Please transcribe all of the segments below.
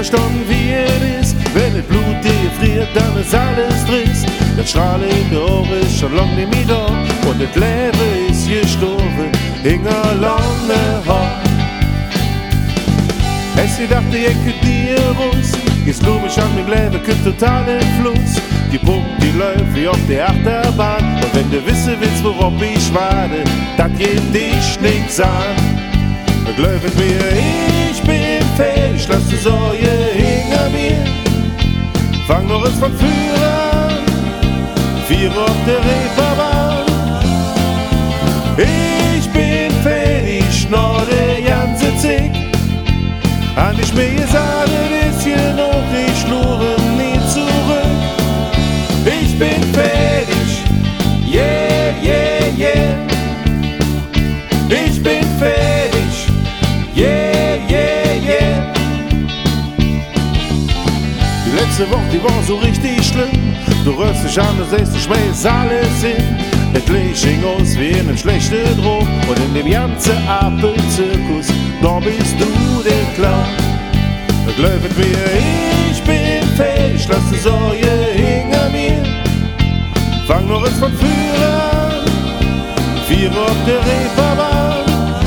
verstanden, wie es ist. Wenn das Blut dir friert, dann ist alles trist. Das Strahlen in der Ohr ist schon lang nicht mehr da. Und das Leben ist gestorben, hing lange Haar. Es dachte, ich könnte nie raus. Jetzt glaub ich an mein Leben, kommt total in Fluss. Die Punkte, die läuft wie auf der Achterbahn. Und wenn du wissen willst, worauf ich warte, dann geht dich nichts an. Glaubt mir, ich bin fähig, lass die Sorge hinter mir. Fang noch es von früher an, 4 auf der Reeperbahn. Ich bin fertig, noch der ganze Zick. An ich mir gesagt, ist hier noch, ich schlure nie zurück. Ich bin fertig, yeah, yeah, yeah. Ich bin fertig, yeah, yeah, yeah. Die letzte Woche, die war so richtig schlimm. Du rührst dich an, du siehst, du schmeißt alles hin. Es ging aus wie in einem schlechten Droh. Und in dem ganzen Apfelzirkus, da bist du der Clown. Glaubt mir, ich bin fähig, lass die Sorge hinter mir. Fang noch es von früher an, 4 auf der Reeperbahn.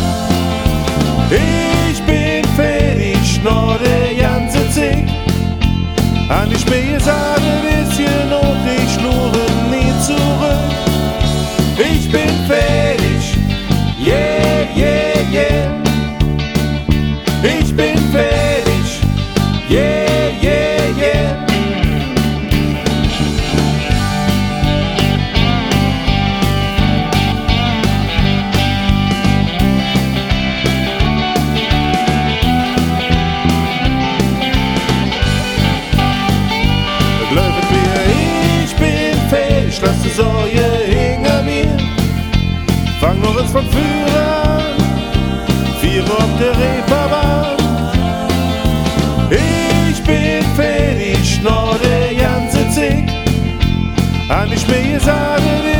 Ich bin fertig, noch der ganze Zick. An die Spiel sagen, ist hier noch, ich schlure nie zurück. Ich bin fertig, yeah, yeah, yeah. Ich bin fertig, yeah, yeah, yeah. Glaubt mir, ich bin fähig, lass die Sorge hinter mir. Fang noch es von früher an, 4 auf der Reeperbahn. Ich bin fertig, noch der ganze Zick. An ich mir sagen,